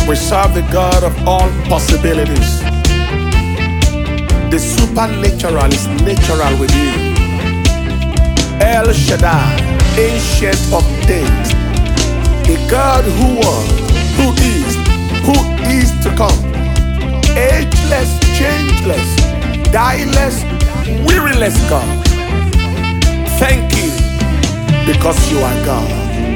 We serve the God of all possibilities. The supernatural is natural with you. El Shaddai, ancient of days, the God who was, who is to come, ageless, changeless, dieless, weariless God. Thank you, because you are God.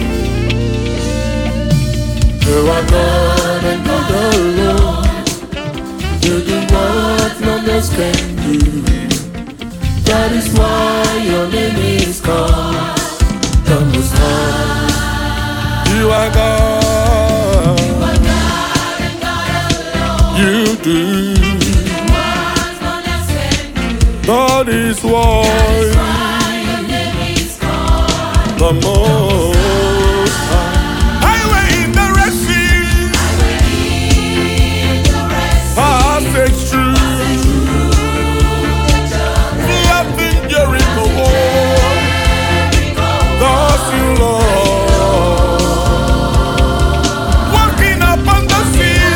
You are God and God alone. You do what none else can do. That is why your name is called the Most High. You are God. You are God and God alone. You do What none else can do. that is why Your name is called the Most High. Highway in the Red Sea, passage through, flooding Jericho. Thus you, Lord, walking upon the sea,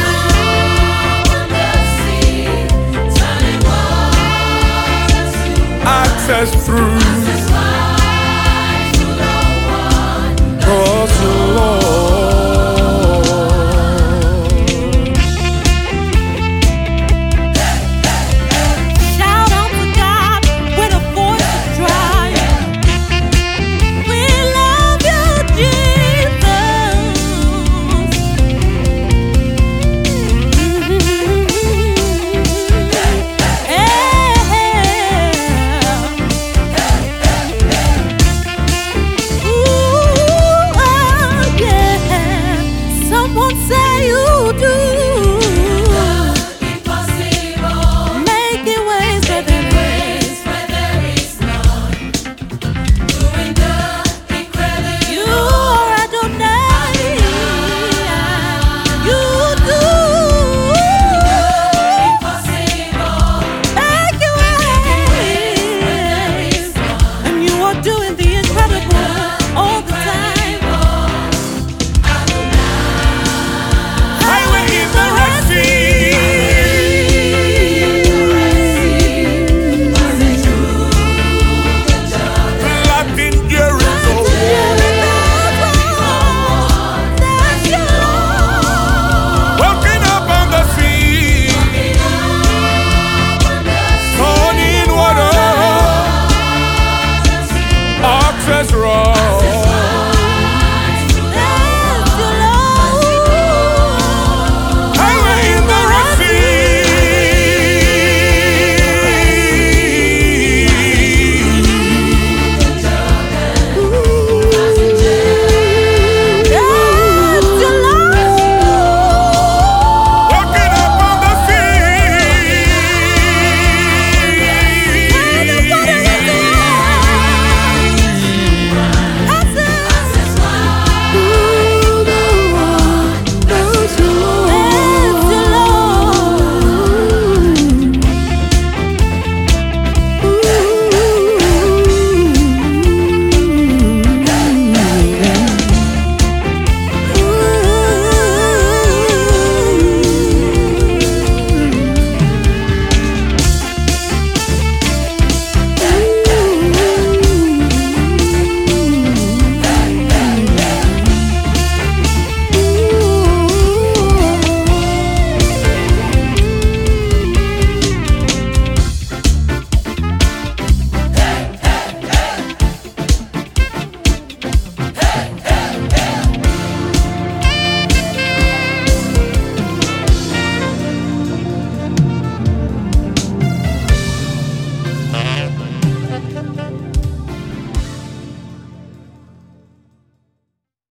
access through. Cause you